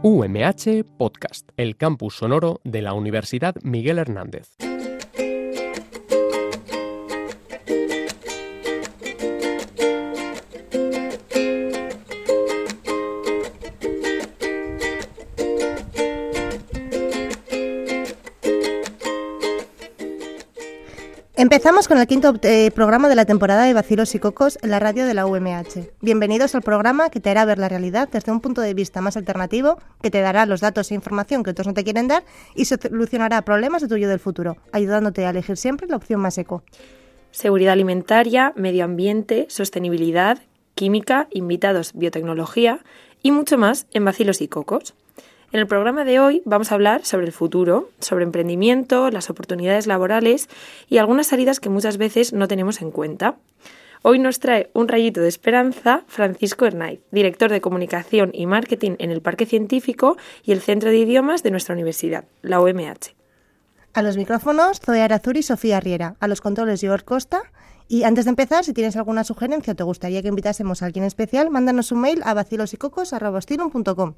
UMH Podcast, el campus sonoro de la Universidad Miguel Hernández. Empezamos con el quinto programa de la temporada de Bacilos y Cocos en la radio de la UMH. Bienvenidos al programa que te hará ver la realidad desde un punto de vista más alternativo, que te dará los datos e información que otros no te quieren dar y solucionará problemas de tu yo del futuro, ayudándote a elegir siempre la opción más eco. Seguridad alimentaria, medio ambiente, sostenibilidad, química, invitados, biotecnología y mucho más en Bacilos y Cocos. En el programa de hoy vamos a hablar sobre el futuro, sobre emprendimiento, las oportunidades laborales y algunas salidas que muchas veces no tenemos en cuenta. Hoy nos trae un rayito de esperanza Francisco Hernáiz, director de Comunicación y Marketing en el Parque Científico y el Centro de Idiomas de nuestra universidad, la UMH. A los micrófonos, Zoe Arazuri y Sofía Riera. A los controles, Igor Costa. Y antes de empezar, si tienes alguna sugerencia o te gustaría que invitásemos a alguien especial, mándanos un mail a bacilosycocos@ostilum.com.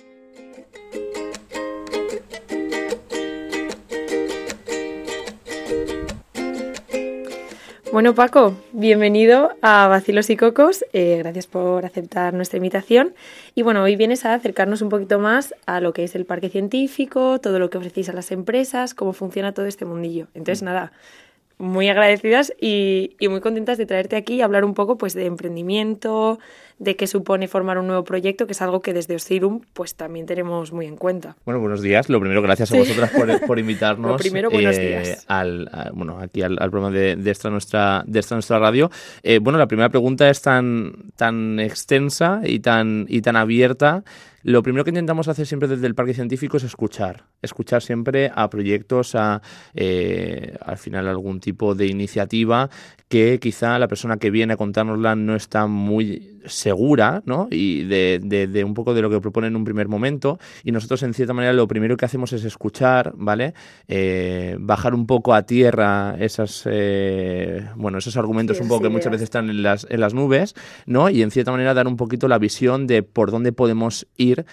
Bueno, Paco, bienvenido a Bacilos y Cocos, gracias por aceptar nuestra invitación. Y bueno, hoy vienes a acercarnos un poquito más a lo que es el Parque Científico, todo lo que ofrecéis a las empresas, cómo funciona todo este mundillo. Entonces, nada, muy agradecidas y muy contentas de traerte aquí y hablar un poco pues de emprendimiento, de qué supone formar un nuevo proyecto, que es algo que desde Ostilum pues también tenemos muy en cuenta. Bueno, buenos días. Lo primero, gracias a vosotras por invitarnos. Lo primero, buenos días. Aquí al programa de esta nuestra radio. Bueno, la primera pregunta es tan extensa y tan abierta. Lo primero que intentamos hacer siempre desde el Parque Científico es escuchar siempre a proyectos, al final algún tipo de iniciativa que quizá la persona que viene a contárnosla no está muy segura, ¿no? Y de un poco de lo que propone en un primer momento, y nosotros en cierta manera lo primero que hacemos es escuchar, ¿vale? Bajar un poco a tierra esos argumentos un poco que muchas veces están en las nubes, ¿no? Y en cierta manera dar un poquito la visión de por dónde podemos ir,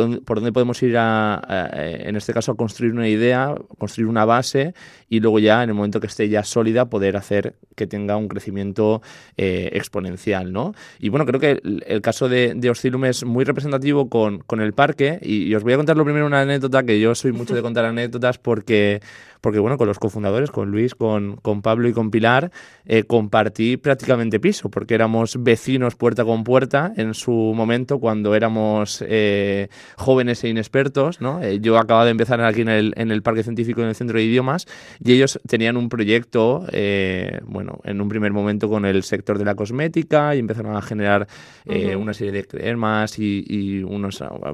en este caso a construir una idea, construir una base, y luego ya en el momento que esté ya sólida poder hacer que tenga un crecimiento exponencial, ¿no? Y bueno, creo que el caso de Ostilum es muy representativo con el parque, y os voy a contar lo primero una anécdota, que yo soy mucho de contar anécdotas porque bueno, con los cofundadores, con Luis, con Pablo y con Pilar, compartí prácticamente piso, porque éramos vecinos puerta con puerta en su momento cuando éramos jóvenes e inexpertos, ¿no? Yo acababa de empezar aquí en el Parque Científico, en el Centro de Idiomas, y ellos tenían un proyecto, en un primer momento con el sector de la cosmética, y empezaron a generar una serie de cremas y algunas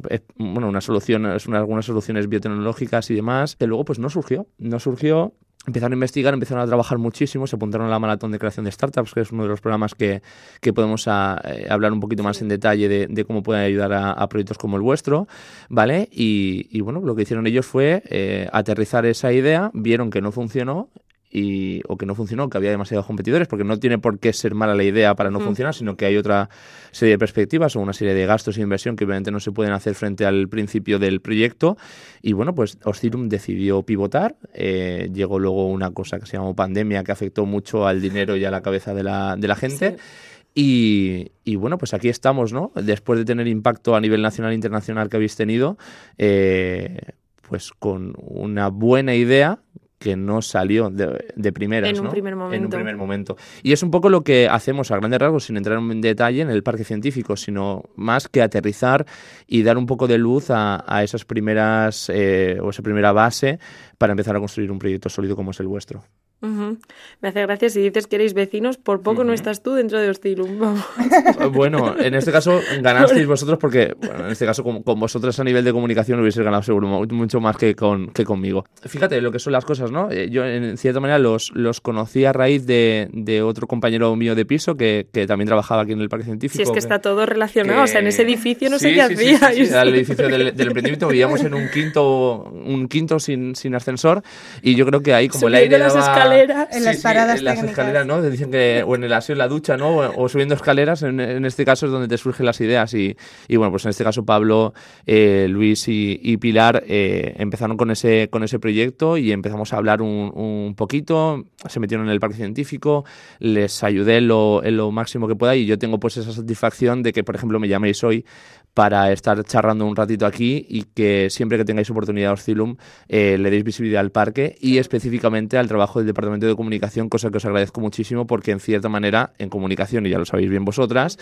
soluciones biotecnológicas y demás, que luego pues no surgió. Empezaron a investigar, empezaron a trabajar muchísimo, se apuntaron a la maratón de creación de startups, que es uno de los programas que podemos hablar un poquito más en detalle de cómo pueden ayudar a proyectos como el vuestro, ¿vale? Y bueno, lo que hicieron ellos fue aterrizar esa idea, vieron que no funcionó, que había demasiados competidores, porque no tiene por qué ser mala la idea para no funcionar, sino que hay otra serie de perspectivas o una serie de gastos e inversión que obviamente no se pueden hacer frente al principio del proyecto. Y bueno, pues Ostilum decidió pivotar. Llegó luego una cosa que se llamó pandemia, que afectó mucho al dinero y a la cabeza de la gente. Sí. Y bueno, pues aquí estamos, ¿no? Después de tener impacto a nivel nacional e internacional que habéis tenido, pues con una buena idea que no salió de primeras, en un primer momento. Y es un poco lo que hacemos a grandes rasgos, sin entrar en detalle en el Parque Científico, sino más que aterrizar y dar un poco de luz a esas primeras o esa primera base para empezar a construir un proyecto sólido como es el vuestro. Uh-huh. Me hace gracia si dices que erais vecinos, por poco no estás tú dentro de Ostilum. Vamos. Bueno, en este caso ganasteis vosotros porque, en este caso con vosotros a nivel de comunicación hubieseis ganado seguro mucho más que conmigo. Fíjate lo que son las cosas, ¿no? Yo en cierta manera los conocí a raíz de otro compañero mío de piso que también trabajaba aquí en el Parque Científico. Si es que está todo relacionado, o sea, en ese edificio no sé qué hacíais. Sí, era el edificio del emprendimiento, vivíamos en un quinto sin ascensor, y yo creo que ahí como el aire daba escaleras. En las paradas en las técnicas. escaleras, ¿no? Te dicen que o en el aseo, en la ducha, ¿no? O subiendo escaleras, en este caso es donde te surgen las ideas. Y bueno, pues en este caso Pablo, Luis y Pilar empezaron con ese proyecto y empezamos a hablar un poquito, se metieron en el parque científico, les ayudé en lo máximo que pueda, y yo tengo pues esa satisfacción de que, por ejemplo, me llaméis hoy para estar charlando un ratito aquí y que siempre que tengáis oportunidad Oscilum le deis visibilidad al parque y específicamente al trabajo del Departamento de Comunicación, cosa que os agradezco muchísimo porque en cierta manera en comunicación, y ya lo sabéis bien vosotras,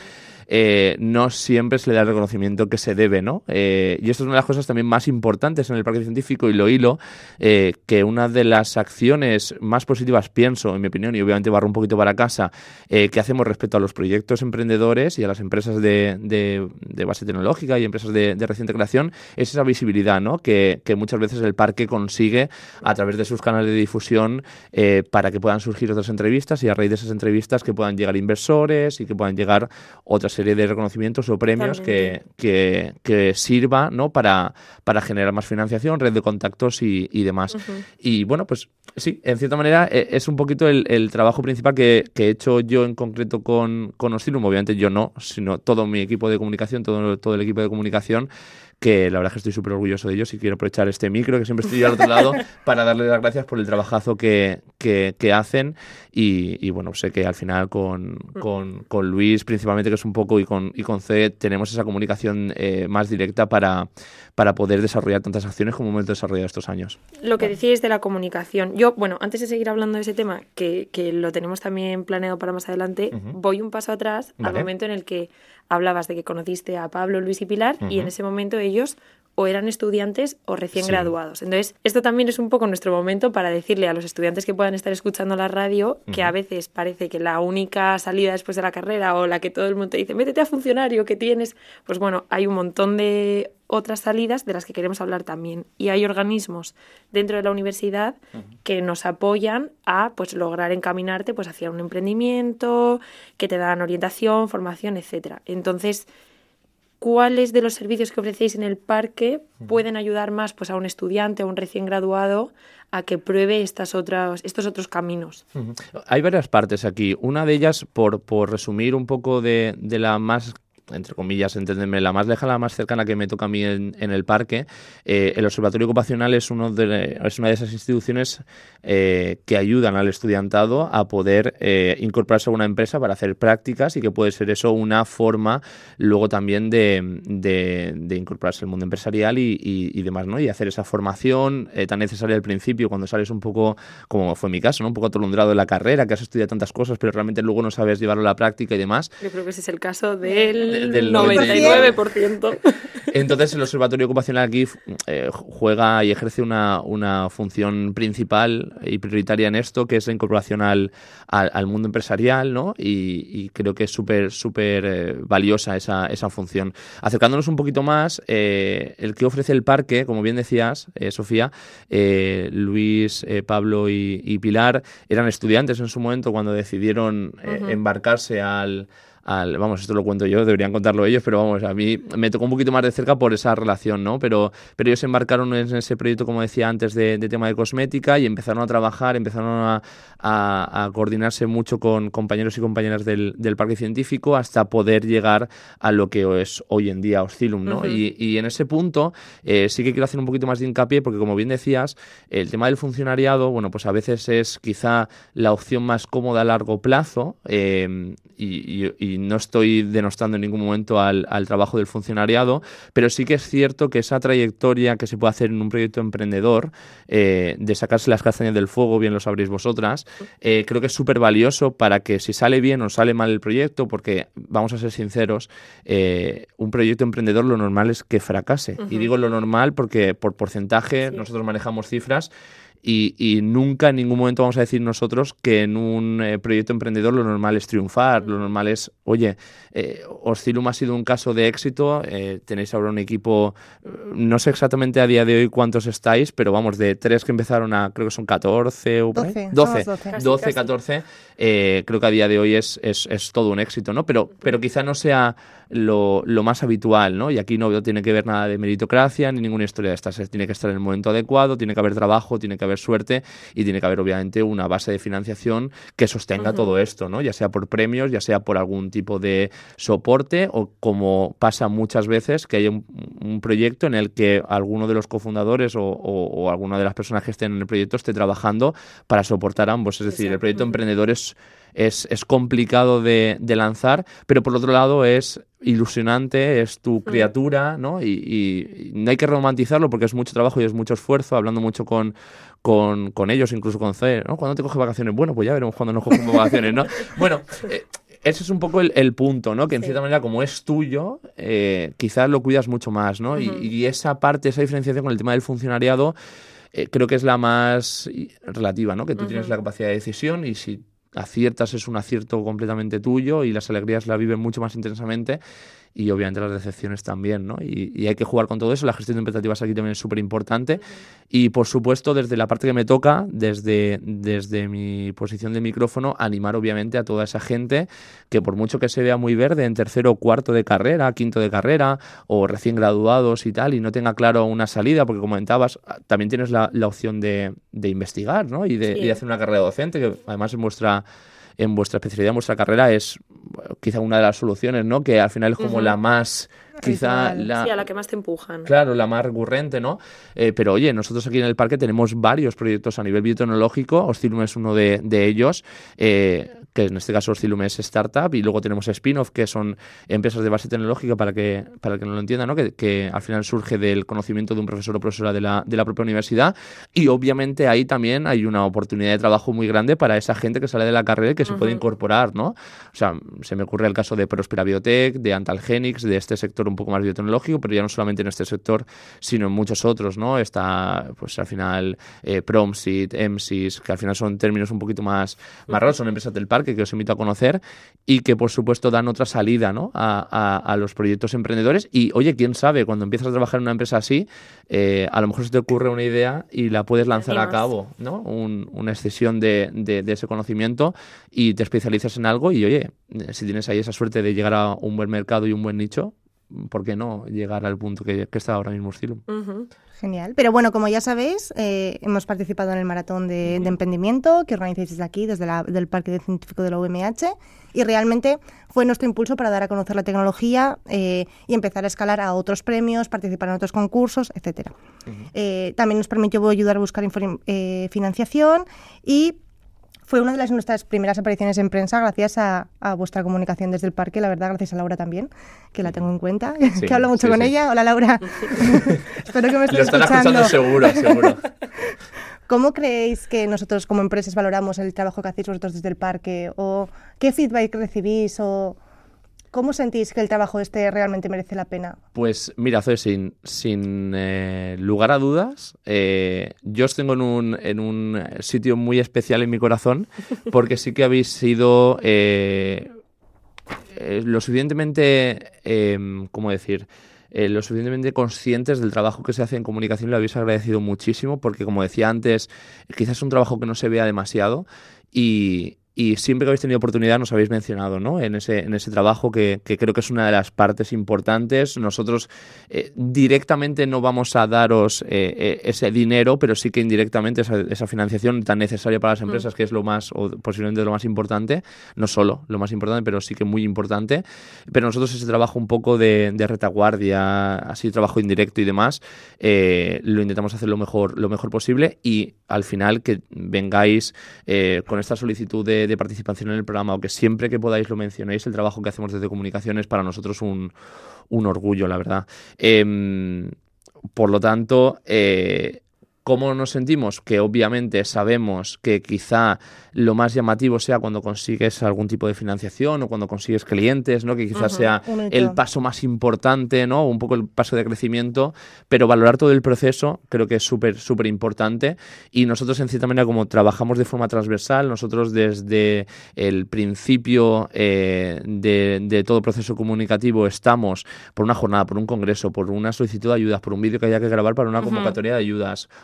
no siempre se le da el reconocimiento que se debe, ¿no? Y esto es una de las cosas también más importantes en el parque científico, y lo hilo, que una de las acciones más positivas, pienso, en mi opinión, y obviamente barro un poquito para casa, que hacemos respecto a los proyectos emprendedores y a las empresas de base tecnológica y empresas de reciente creación, es esa visibilidad, ¿no? Que muchas veces el parque consigue a través de sus canales de difusión para que puedan surgir otras entrevistas, y a raíz de esas entrevistas que puedan llegar inversores y que puedan llegar otra serie de reconocimientos o premios que sirva, ¿no? para generar más financiación, red de contactos y demás. Y bueno, pues sí, en cierta manera es un poquito el trabajo principal que he hecho yo en concreto con Oscilum. Obviamente yo no, sino todo mi equipo de comunicación, todo el equipo de comunicación, que la verdad es que estoy súper orgulloso de ellos, y quiero aprovechar este micro, que siempre estoy yo al otro lado, para darles las gracias por el trabajazo que hacen. Y bueno, sé que al final con Luis principalmente, que es un poco, y con C, tenemos esa comunicación más directa para poder desarrollar tantas acciones como hemos desarrollado estos años. Lo que decíais de la comunicación. Yo, bueno, antes de seguir hablando de ese tema, que lo tenemos también planeado para más adelante, voy un paso atrás al momento en el que hablabas de que conociste a Pablo, Luis y Pilar, y en ese momento ellos o eran estudiantes o recién graduados. Entonces, esto también es un poco nuestro momento para decirle a los estudiantes que puedan estar escuchando la radio que a veces parece que la única salida después de la carrera, o la que todo el mundo te dice, métete a funcionario, que tienes, pues bueno, hay un montón de otras salidas de las que queremos hablar también. Y hay organismos dentro de la universidad que nos apoyan a pues lograr encaminarte pues hacia un emprendimiento, que te dan orientación, formación, etcétera. Entonces, ¿cuáles de los servicios que ofrecéis en el parque pueden ayudar más pues a un estudiante o un recién graduado a que pruebe estos otros caminos? Hay varias partes aquí. Una de ellas, por resumir un poco de la más, entre comillas, entenderme, la más lejana, la más cercana que me toca a mí en el parque, el Observatorio Ocupacional es una de esas instituciones que ayudan al estudiantado a poder incorporarse a una empresa para hacer prácticas, y que puede ser eso una forma luego también de incorporarse al mundo empresarial y demás, ¿no? Y hacer esa formación tan necesaria al principio, cuando sales un poco, como fue mi caso, ¿no? Un poco atolondrado de la carrera, que has estudiado tantas cosas, pero realmente luego no sabes llevarlo a la práctica y demás. Yo creo que ese es el caso del 99%. Entonces el Observatorio Ocupacional aquí juega y ejerce una función principal y prioritaria en esto, que es la incorporación al mundo empresarial, ¿no? Y creo que es súper valiosa esa función. Acercándonos un poquito más, el que ofrece el parque, como bien decías, Sofía, Luis, Pablo y Pilar eran estudiantes en su momento cuando decidieron embarcarse vamos, esto lo cuento yo, deberían contarlo ellos, pero vamos, a mí me tocó un poquito más de cerca por esa relación, ¿no? Pero ellos se embarcaron en ese proyecto, como decía antes, de tema de cosmética, y empezaron a trabajar, empezaron a coordinarse mucho con compañeros y compañeras del parque científico hasta poder llegar a lo que es hoy en día Oscilum, ¿no? Y en ese punto sí que quiero hacer un poquito más de hincapié, porque como bien decías, el tema del funcionariado, bueno, pues a veces es quizá la opción más cómoda a largo plazo, y no estoy denostando en ningún momento al trabajo del funcionariado, pero sí que es cierto que esa trayectoria que se puede hacer en un proyecto emprendedor, de sacarse las castañas del fuego, bien lo sabréis vosotras, creo que es súper valioso para que, si sale bien o sale mal el proyecto, porque vamos a ser sinceros, un proyecto emprendedor lo normal es que fracase. Y digo lo normal porque por porcentaje nosotros manejamos cifras, y nunca en ningún momento vamos a decir nosotros que en un proyecto emprendedor lo normal es triunfar, lo normal es, oye, Oscilum ha sido un caso de éxito, tenéis ahora un equipo, no sé exactamente a día de hoy cuántos estáis, pero vamos, de 3 que empezaron a, creo que son 14 o 12, 14, creo que a día de hoy es todo un éxito, ¿no? Pero quizá no sea lo más habitual, ¿no? Y aquí no tiene que ver nada de meritocracia ni ninguna historia de estas, tiene que estar en el momento adecuado, tiene que haber trabajo, tiene que haber haber suerte y tiene que haber obviamente una base de financiación que sostenga todo esto, ¿no? Ya sea por premios, ya sea por algún tipo de soporte o como pasa muchas veces que hay un proyecto en el que alguno de los cofundadores o alguna de las personas que estén en el proyecto esté trabajando para soportar ambos. Es decir, el proyecto emprendedor es complicado de lanzar, pero por otro lado es ilusionante, es tu criatura, ¿no? Y no hay que romantizarlo porque es mucho trabajo y es mucho esfuerzo, hablando mucho con ellos, incluso con C, ¿no? ¿Cuándo te coges vacaciones? Bueno, pues ya veremos cuándo nos cogemos vacaciones, ¿no? Bueno, ese es un poco el punto, ¿no? Que en cierta manera, como es tuyo, quizás lo cuidas mucho más, ¿no? Y esa parte, esa diferenciación con el tema del funcionariado, creo que es la más relativa, ¿no? Que tú tienes la capacidad de decisión y si aciertas es un acierto completamente tuyo y las alegrías las viven mucho más intensamente y obviamente las decepciones también, ¿no? Y hay que jugar con todo eso. La gestión de expectativas aquí también es súper importante y por supuesto desde la parte que me toca, desde mi posición de micrófono, animar obviamente a toda esa gente que por mucho que se vea muy verde en tercero o cuarto de carrera, quinto de carrera o recién graduados y tal y no tenga claro una salida, porque como comentabas, también tienes la opción de investigar, ¿no? Y de hacer una carrera docente, que además en vuestra especialidad, en vuestra carrera es quizá una de las soluciones, ¿no? Que al final es como la más, quizá a la que más te empujan. Claro, la más recurrente, ¿no? Pero oye, nosotros aquí en el parque tenemos varios proyectos a nivel biotecnológico. Oscilum es uno de ellos, que en este caso Oscilum es startup, y luego tenemos Spin-off, que son empresas de base tecnológica, para el que no lo entienda, ¿no? Que al final surge del conocimiento de un profesor o profesora de la propia universidad, y obviamente ahí también hay una oportunidad de trabajo muy grande para esa gente que sale de la carrera y que se puede incorporar, ¿no? O sea, se me ocurre el caso de Prospera Biotech, de Antalgenics, de este sector un poco más biotecnológico, pero ya no solamente en este sector, sino en muchos otros, ¿no? Está, pues al final, Promsit, EMSIS, que al final son términos un poquito más raros, son empresas del parque que os invito a conocer y que, por supuesto, dan otra salida, ¿no? a los proyectos emprendedores. Y, oye, quién sabe, cuando empiezas a trabajar en una empresa así, a lo mejor se te ocurre una idea y la puedes lanzar a cabo, ¿no? Una excesión de ese conocimiento y te especializas en algo y, oye, si tienes ahí esa suerte de llegar a un buen mercado y un buen nicho, ¿por qué no llegar al punto que está ahora mismo Oscilum? Genial. Pero bueno, como ya sabéis, hemos participado en el maratón de emprendimiento que organizáis desde aquí, desde del Parque Científico de la UMH, y realmente fue nuestro impulso para dar a conocer la tecnología y empezar a escalar a otros premios, participar en otros concursos, etcétera. También nos permitió ayudar a buscar financiación y fue una de nuestras primeras apariciones en prensa gracias a vuestra comunicación desde el parque, la verdad, gracias a Laura también, que la tengo en cuenta, que hablo mucho con ella. Hola, Laura. Espero que me estés escuchando. Lo están escuchando seguro. ¿Cómo creéis que nosotros como empresas valoramos el trabajo que hacéis vosotros desde el parque? ¿O qué feedback recibís? ¿O cómo sentís que el trabajo realmente merece la pena? Pues mira, Zoe, sin lugar a dudas, yo os tengo en un sitio muy especial en mi corazón, porque sí que habéis sido lo suficientemente, ¿cómo decir?, lo suficientemente conscientes del trabajo que se hace en comunicación. Lo habéis agradecido muchísimo porque, como decía antes, quizás es un trabajo que no se vea demasiado y siempre que habéis tenido oportunidad nos habéis mencionado, ¿no? en ese trabajo que creo que es una de las partes importantes. Nosotros directamente no vamos a daros ese dinero, pero sí que indirectamente esa financiación tan necesaria para las empresas, que es lo más, o posiblemente lo más importante, no solo lo más importante, pero sí que muy importante. Pero nosotros ese trabajo un poco de retaguardia, así trabajo indirecto y demás, lo intentamos hacer lo mejor posible, y al final que vengáis con esta solicitud de participación en el programa, o que siempre que podáis lo mencionéis, el trabajo que hacemos desde comunicación es para nosotros un orgullo, la verdad. Por lo tanto, ¿cómo nos sentimos? Que obviamente sabemos que quizá lo más llamativo sea cuando consigues algún tipo de financiación o cuando consigues clientes, ¿no? Que quizás sea el paso más importante, ¿no? Un poco el paso de crecimiento, pero valorar todo el proceso creo que es súper importante. Y nosotros, en cierta manera, como trabajamos de forma transversal, nosotros desde el principio de todo proceso comunicativo estamos por una jornada, por un congreso, por una solicitud de ayudas, por un vídeo que haya que grabar para una convocatoria de ayudas,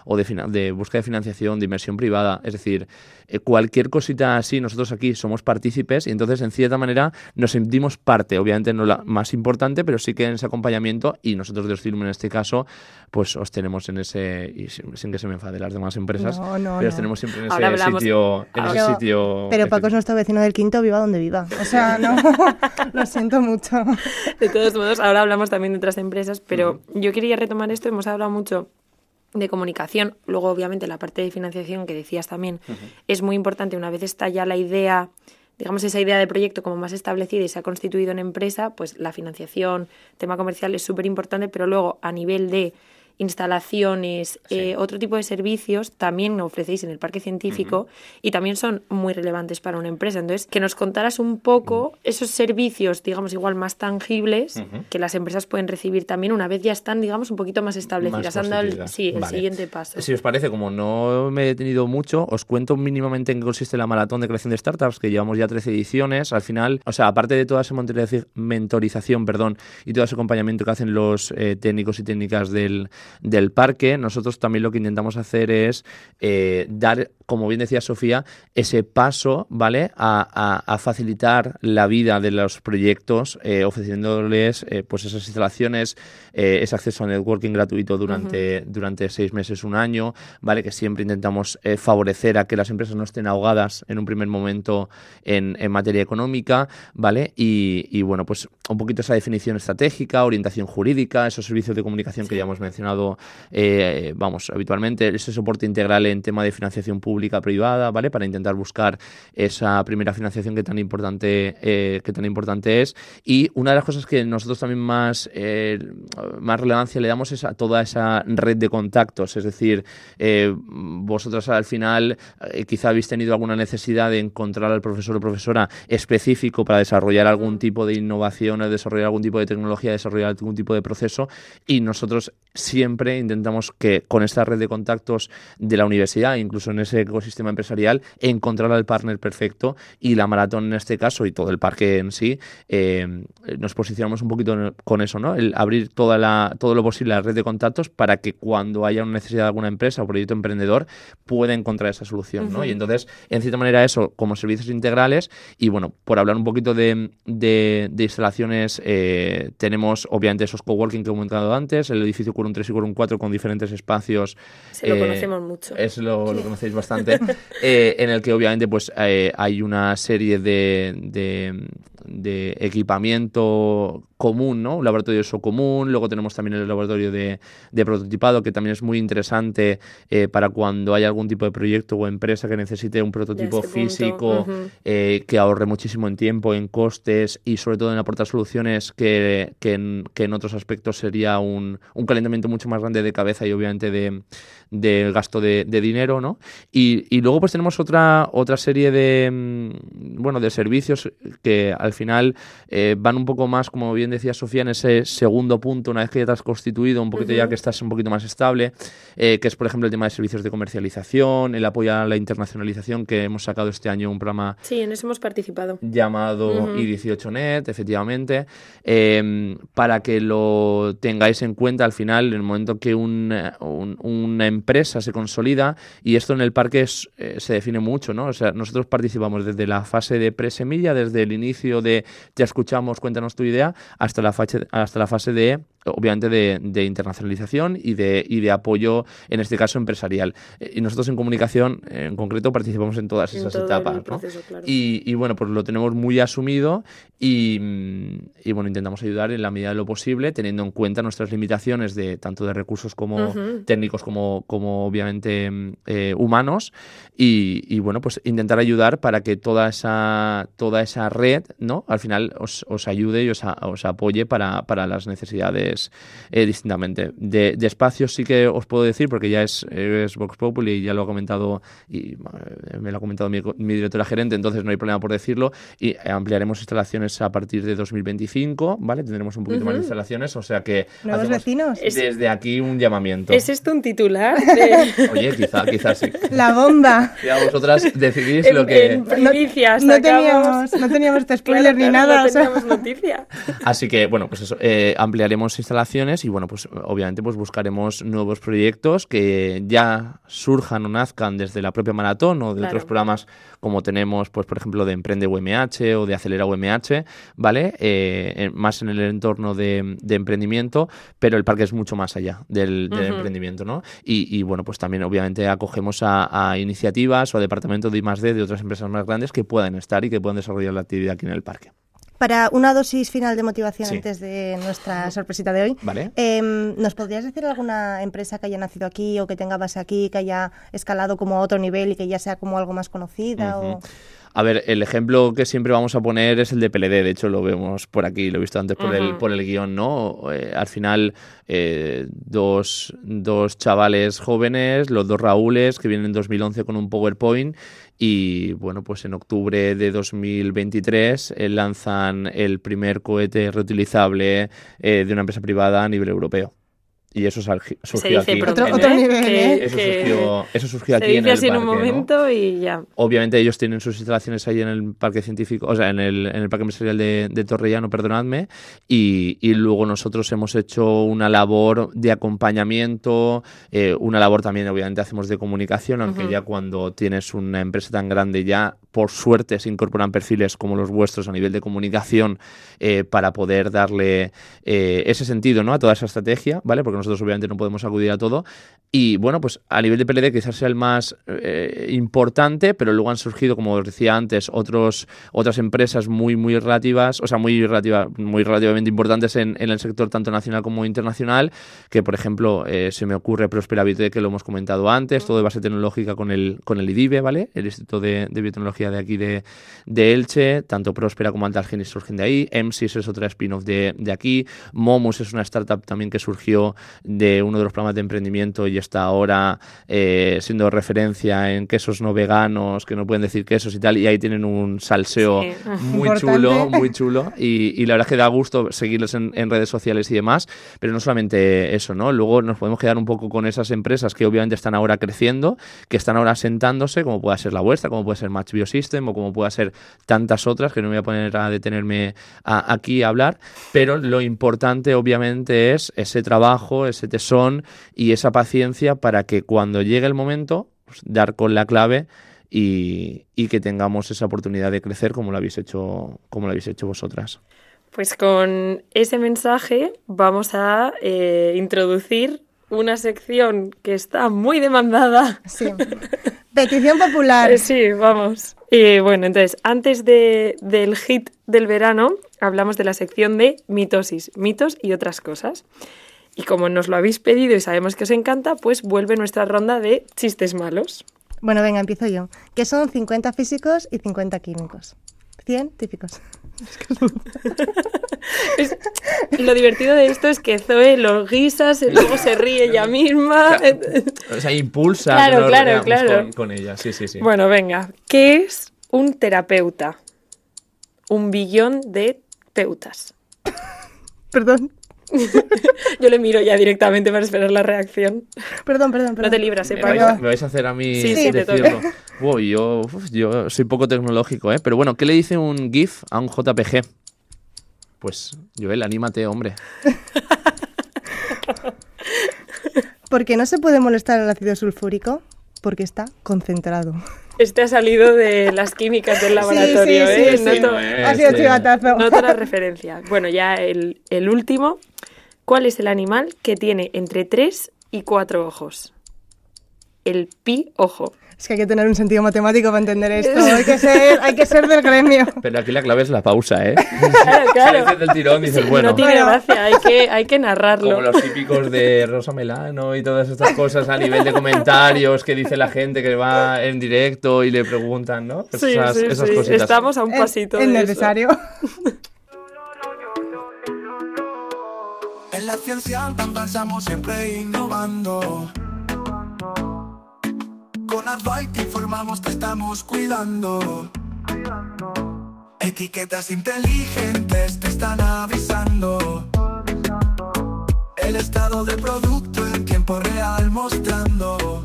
o de búsqueda de financiación, de inversión privada. Es decir, cualquier cosita así, nosotros aquí somos partícipes y entonces, en cierta manera, nos sentimos parte. Obviamente no la más importante, pero sí que en ese acompañamiento, y nosotros de Oscilum en este caso, pues os tenemos en ese, y sin que se me enfade las demás empresas, pero os tenemos siempre en ese sitio. Pero Paco es nuestro vecino del quinto, viva donde viva. O sea, no, lo siento mucho. De todos modos, ahora hablamos también de otras empresas, pero yo quería retomar esto. Hemos hablado mucho de comunicación, luego obviamente la parte de financiación que decías también es muy importante. Una vez está ya la idea, digamos esa idea de proyecto como más establecida y se ha constituido en empresa, pues la financiación, tema comercial es súper importante, pero luego a nivel de instalaciones, otro tipo de servicios también ofrecéis en el parque científico y también son muy relevantes para una empresa. Entonces, que nos contaras un poco esos servicios, digamos, igual más tangibles que las empresas pueden recibir también una vez ya están, digamos, un poquito más establecidas. Han dado el siguiente paso. Si os parece, como no me he detenido mucho, os cuento mínimamente en qué consiste la maratón de creación de startups, que llevamos ya 13 ediciones. Al final, o sea, aparte de toda esa mentorización, y todo ese acompañamiento que hacen los técnicos y técnicas del parque, nosotros también lo que intentamos hacer es dar, como bien decía Sofía, ese paso, ¿vale?, a facilitar la vida de los proyectos, ofreciéndoles pues esas instalaciones, ese acceso a networking gratuito durante 6 meses, un año, ¿vale?, que siempre intentamos favorecer a que las empresas no estén ahogadas en un primer momento en materia económica, ¿vale? Y bueno, pues un poquito esa definición estratégica, orientación jurídica, esos servicios de comunicación que ya hemos mencionado habitualmente, ese soporte integral en tema de financiación pública-privada, ¿vale?, para intentar buscar esa primera financiación que tan importante es. Y una de las cosas que nosotros también más relevancia le damos es a toda esa red de contactos. Es decir, vosotras al final quizá habéis tenido alguna necesidad de encontrar al profesor o profesora específico para desarrollar algún tipo de innovación, o desarrollar algún tipo de tecnología, desarrollar algún tipo de proceso, y nosotros siempre intentamos que con esta red de contactos de la universidad, incluso en ese ecosistema empresarial, encontrar al partner perfecto, y la maratón en este caso y todo el parque en sí, nos posicionamos un poquito con eso, ¿no? El abrir todo lo posible a la red de contactos para que cuando haya una necesidad de alguna empresa o proyecto emprendedor pueda encontrar esa solución, ¿no? Y entonces, en cierta manera, eso como servicios integrales. Y bueno, por hablar un poquito de instalaciones, tenemos obviamente esos coworking que he comentado antes, el edificio Quorum 3 y Quorum 4 con diferentes espacios. Lo conocemos mucho. Lo conocéis bastante. En el que obviamente pues hay una serie de equipamiento común, ¿no? Un laboratorio de uso común. Luego tenemos también el laboratorio de prototipado, que también es muy interesante para cuando hay algún tipo de proyecto o empresa que necesite un prototipo físico que ahorre muchísimo en tiempo, en costes, y sobre todo en aportar soluciones que en otros aspectos sería un calentamiento mucho más grande de cabeza y obviamente de gasto de dinero, ¿no? Y luego pues tenemos otra serie de servicios que al final van un poco más, como bien decía Sofía, en ese segundo punto, una vez que ya te has constituido un poquito, ya que estás un poquito más estable, que es por ejemplo el tema de servicios de comercialización, el apoyo a la internacionalización, que hemos sacado este año un programa. Sí, en eso hemos participado. Llamado I18Net, efectivamente, para que lo tengáis en cuenta al final, en el momento que una empresa se consolida, y esto en el parque se define mucho, ¿no? O sea, nosotros participamos desde la fase de presemilla, desde el inicio de te escuchamos, cuéntanos tu idea, hasta la fase de, obviamente, de internacionalización y de apoyo, en este caso empresarial. Y nosotros en comunicación, en concreto, participamos en todas esas etapas, ¿no? Proceso, claro. Y bueno, pues lo tenemos muy asumido y bueno, intentamos ayudar en la medida de lo posible, teniendo en cuenta nuestras limitaciones tanto de recursos como técnicos como obviamente humanos, y bueno, pues intentar ayudar para que toda esa red, ¿no?, al final os ayude y os apoye para las necesidades distintamente. De espacios sí que os puedo decir, porque ya es Vox Populi y ya lo ha comentado, y me lo ha comentado mi directora gerente, entonces no hay problema por decirlo, y ampliaremos instalaciones a partir de 2025, ¿vale? Tendremos un poquito más de instalaciones, o sea que ¿nuevos vecinos? Desde aquí un llamamiento. ¿Es esto un titular? Oye, quizás sí. La bomba. Ya vosotras decidís lo que... En primicias, no teníamos este spoiler ni nada. No teníamos noticia. Así que, bueno, pues eso, ampliaremos instalaciones y bueno, pues obviamente pues buscaremos nuevos proyectos que ya surjan o nazcan desde la propia maratón o de otros programas como tenemos, pues por ejemplo, de Emprende UMH o de Acelera UMH, ¿vale? Más en el entorno de emprendimiento, pero el parque es mucho más allá del emprendimiento, ¿no? Y bueno, pues también obviamente acogemos a iniciativas o a departamentos de I+D de otras empresas más grandes que puedan estar y que puedan desarrollar la actividad aquí en el parque. Para una dosis final de motivación antes de nuestra sorpresita de hoy, ¿vale? ¿Nos podrías decir alguna empresa que haya nacido aquí o que tenga base aquí, que haya escalado como a otro nivel y que ya sea como algo más conocida? A ver, el ejemplo que siempre vamos a poner es el de PLD, de hecho lo vemos por aquí, lo he visto antes por el guión, ¿no? Al final, dos chavales jóvenes, los dos Raúles, que vienen en 2011 con un PowerPoint y, bueno, pues en octubre de 2023 lanzan el primer cohete reutilizable de una empresa privada a nivel europeo. Y eso surgió aquí. Otro nivel, Eso surgió aquí en el parque. Se dice así en un momento, ¿no? Y ya. Obviamente ellos tienen sus instalaciones ahí en el parque científico, o sea, en el parque empresarial de Torrellano, perdonadme, y luego nosotros hemos hecho una labor de acompañamiento, una labor también obviamente hacemos de comunicación, aunque ya cuando tienes una empresa tan grande ya, por suerte, se incorporan perfiles como los vuestros a nivel de comunicación para poder darle ese sentido, ¿no? A toda esa estrategia, ¿vale? Porque nosotros obviamente no podemos acudir a todo. Y bueno, pues a nivel de PLD quizás sea el más importante, pero luego han surgido, como os decía antes, otras empresas muy relativas, o sea, muy relativamente importantes en el sector tanto nacional como internacional, que por ejemplo se me ocurre Prospera Biotech, que lo hemos comentado antes, todo de base tecnológica con el IDIBE, ¿vale? El Instituto de Biotecnología de aquí de Elche, tanto Prospera como Altalgenis surgen de ahí, EMSIS es otra spin-off de aquí, Momus es una startup también que surgió de uno de los programas de emprendimiento y está ahora siendo referencia en quesos no veganos, que no pueden decir quesos y tal, y ahí tienen un salseo muy chulo y la verdad es que da gusto seguirlos en redes sociales y demás, pero no solamente eso, ¿no? Luego nos podemos quedar un poco con esas empresas que obviamente están ahora creciendo, que están ahora asentándose, como pueda ser la vuestra, como puede ser Match Biosystem o como pueda ser tantas otras, que no me voy a poner a detenerme aquí a hablar, pero lo importante obviamente es ese trabajo, ese tesón y esa paciencia para que cuando llegue el momento, pues, dar con la clave y que tengamos esa oportunidad de crecer como lo habéis hecho vosotras. Pues con ese mensaje vamos a introducir una sección que está muy demandada. Sí. Petición popular. Sí, vamos. Bueno, entonces, antes del hit del verano, hablamos de la sección de mitosis, mitos y otras cosas. Y como nos lo habéis pedido y sabemos que os encanta, pues vuelve nuestra ronda de chistes malos. Bueno, venga, empiezo yo. Que son 50 físicos y 50 químicos. Científicos. Lo divertido de esto es que Zoe lo guisas, luego se ríe ella misma. O sea, impulsa. Claro. Con ella, sí. Bueno, venga. ¿Qué es un terapeuta? Un billón de teutas. Perdón. Yo le miro ya directamente para esperar la reacción. Perdón. No te libras, ¿Me vais a hacer a mí decirlo? Wow, yo soy poco tecnológico, pero bueno, ¿qué le dice un GIF a un JPG? Pues, Joel, anímate, hombre. ¿Por qué no se puede molestar el ácido sulfúrico? Porque está concentrado. Este ha salido de las químicas del laboratorio, sí. Ha sido chivatazo. Noto la referencia. Bueno, ya el último. ¿Cuál es el animal que tiene entre 3 y 4 ojos? El pi-ojo. Es que hay que tener un sentido matemático para entender esto. Hay que ser del gremio. Pero aquí la clave es la pausa, ¿eh? Claro. Sales del tirón y dices, bueno. No tiene gracia, hay que narrarlo. Como los típicos de Rosa Melano y todas estas cosas a nivel de comentarios que dice la gente que va en directo y le preguntan, ¿no? Pues esas cositas. Estamos a un pasito de eso. Es necesario. En la ciencia avanzamos siempre innovando. Con Advait informamos, te estamos cuidando. Etiquetas inteligentes te están avisando. El estado del producto en tiempo real mostrando.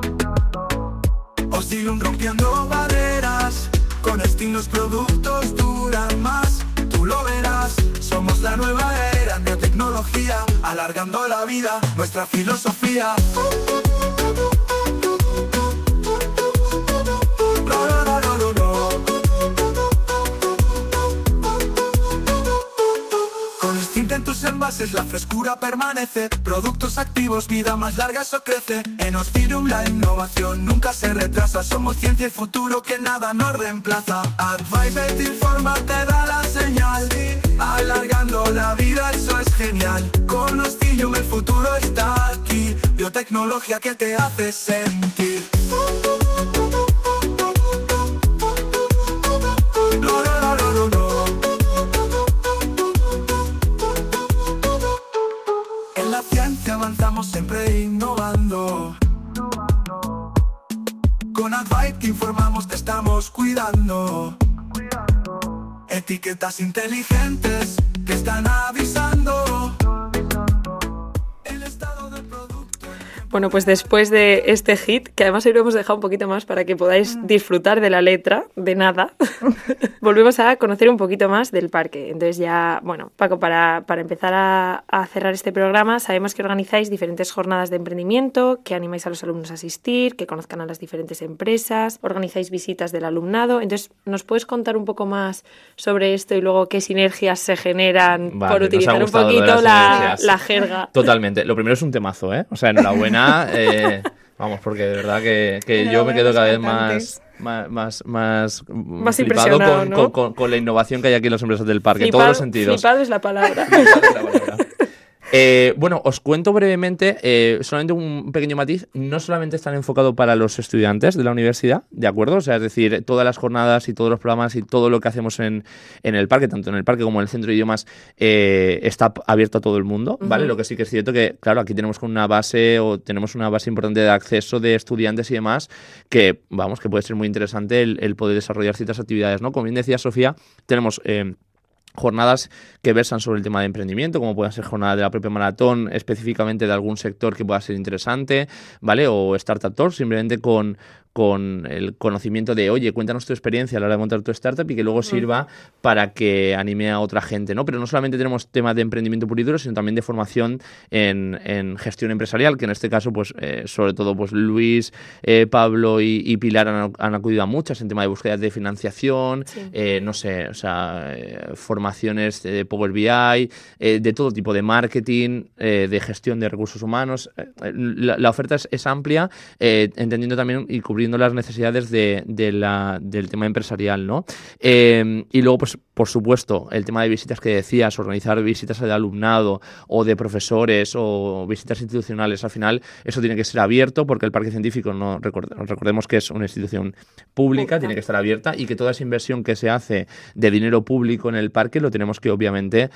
Oscilum rompiendo barreras. Con Steam los productos duran más. Tú lo verás, somos la nueva era de tecnología. biotecnología, alargando la vida, nuestra filosofía. En tus envases la frescura permanece, productos activos, vida más larga, eso crece. En Oscilium la innovación nunca se retrasa, somos ciencia y futuro que nada nos reemplaza. Advice te informa, te da la señal, alargando la vida, eso es genial. Con Oscilium el futuro está aquí, biotecnología que te hace sentir. Avanzamos siempre innovando. Con Advice te informamos, te estamos cuidando. Etiquetas inteligentes que están avisando el estado del producto. Bueno, pues después de este hit, que además hoy lo hemos dejado un poquito más para que podáis disfrutar de la letra, de nada, volvemos a conocer un poquito más del parque. Entonces ya, bueno, Paco, para empezar a cerrar este programa, sabemos que organizáis diferentes jornadas de emprendimiento, que animáis a los alumnos a asistir, que conozcan a las diferentes empresas, organizáis visitas del alumnado. Entonces, ¿nos puedes contar un poco más sobre esto y luego qué sinergias se generan por utilizar un poquito la jerga? Totalmente. Lo primero es un temazo, ¿eh? O sea, enhorabuena. Vamos, porque de verdad que yo me quedo cada vez más flipado ¿no? con la innovación que hay aquí en las empresas del parque, en todos los sentidos. Flipado es la palabra. Bueno, os cuento brevemente, solamente un pequeño matiz, no solamente están enfocados para los estudiantes de la universidad, ¿de acuerdo? O sea, es decir, todas las jornadas y todos los programas y todo lo que hacemos en el parque, tanto en el parque como en el centro de idiomas, está abierto a todo el mundo, ¿vale? Uh-huh. Lo que sí que es cierto que, claro, aquí tenemos una base importante de acceso de estudiantes y demás, que, vamos, que puede ser muy interesante el poder desarrollar ciertas actividades, ¿no? Como bien decía Sofía, tenemos jornadas que versan sobre el tema de emprendimiento, como pueden ser jornadas de la propia maratón, específicamente de algún sector que pueda ser interesante, ¿vale? O Startup Talks, simplemente con el conocimiento de, oye, cuéntanos tu experiencia a la hora de montar tu startup y que luego sirva para que anime a otra gente, ¿no? Pero no solamente tenemos temas de emprendimiento puro y duro, sino también de formación en gestión empresarial, que en este caso, pues, sobre todo, pues Luis, Pablo y Pilar han acudido a muchas en tema de búsqueda de financiación, sí. No sé, o sea, formaciones de Power BI, de todo tipo de marketing, de gestión de recursos humanos. La oferta es amplia, entendiendo también y cubriendo las necesidades del tema empresarial, ¿no? Y luego, pues, por supuesto, el tema de visitas que decías, organizar visitas de alumnado o de profesores o visitas institucionales, al final eso tiene que ser abierto porque el parque científico, recordemos que es una institución pública, tiene que estar abierta y que toda esa inversión que se hace de dinero público en el parque lo tenemos que obviamente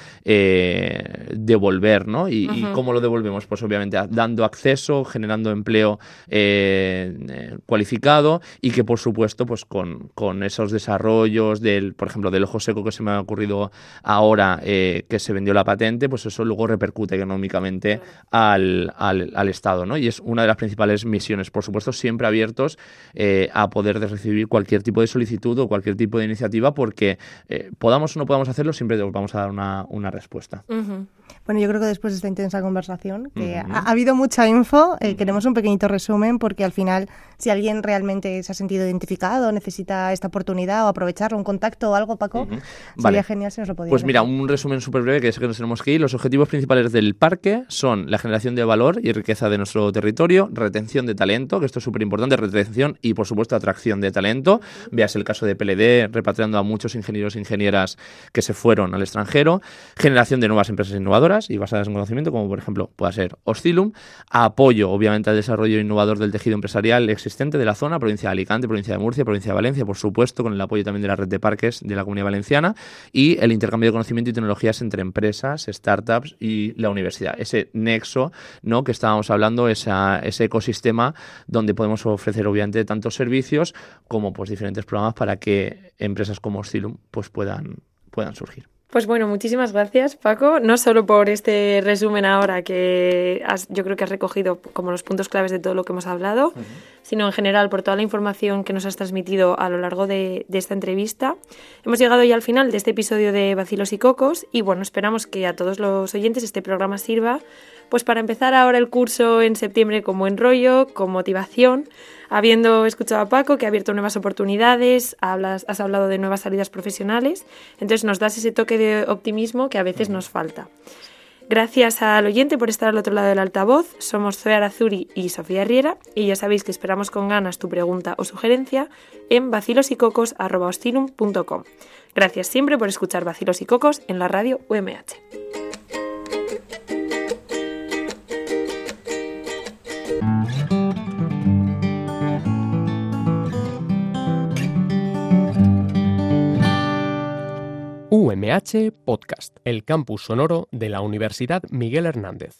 devolver, ¿no? ¿Y cómo lo devolvemos? Pues obviamente dando acceso, generando empleo cualificado y que por supuesto pues con esos desarrollos por ejemplo del ojo seco que se me ha ocurrido ahora que se vendió la patente, pues eso luego repercute económicamente al Estado, ¿no? Y es una de las principales misiones, por supuesto siempre abiertos a poder recibir cualquier tipo de solicitud o cualquier tipo de iniciativa porque podamos o no podamos hacerlo, siempre os vamos a dar una respuesta. Uh-huh. Bueno, yo creo que después de esta intensa conversación, que ha habido mucha info, queremos un pequeñito resumen porque al final, si alguien realmente se ha sentido identificado, necesita esta oportunidad o aprovecharlo, un contacto o algo, Paco, sería genial si nos lo podías Pues mira, un resumen súper breve, que es que nos tenemos que ir. Los objetivos principales del parque son la generación de valor y riqueza de nuestro territorio, retención de talento, que esto es súper importante, retención y, por supuesto, atracción de talento. Veas el caso de PLD, repatriando a muchos ingenieros e ingenieras que se fueron al extranjero, generación de nuevas empresas innovadoras y basadas en conocimiento, como por ejemplo pueda ser Oscilium, apoyo obviamente al desarrollo innovador del tejido empresarial existente de la zona, provincia de Alicante, provincia de Murcia, provincia de Valencia, por supuesto, con el apoyo también de la red de parques de la Comunidad Valenciana y el intercambio de conocimiento y tecnologías entre empresas, startups y la universidad. Ese nexo, ¿no?, que estábamos hablando, ese ecosistema donde podemos ofrecer obviamente tantos servicios como pues diferentes programas para que empresas como Oscilium pues puedan surgir. Pues bueno, muchísimas gracias, Paco, no solo por este resumen ahora que yo creo que has recogido como los puntos claves de todo lo que hemos hablado, sino en general por toda la información que nos has transmitido a lo largo de esta entrevista. Hemos llegado ya al final de este episodio de Bacilos y Cocos y bueno, esperamos que a todos los oyentes este programa sirva pues para empezar ahora el curso en septiembre con buen rollo, con motivación, habiendo escuchado a Paco que ha abierto nuevas oportunidades, has hablado de nuevas salidas profesionales, entonces nos das ese toque de optimismo que a veces nos falta. Gracias al oyente por estar al otro lado del altavoz. Somos Zoe Arazuri y Sofía Riera y ya sabéis que esperamos con ganas tu pregunta o sugerencia en bacilosycocos@hostinum.com. Gracias siempre por escuchar Bacilos y Cocos en la radio UMH. UMH Podcast, el campus sonoro de la Universidad Miguel Hernández.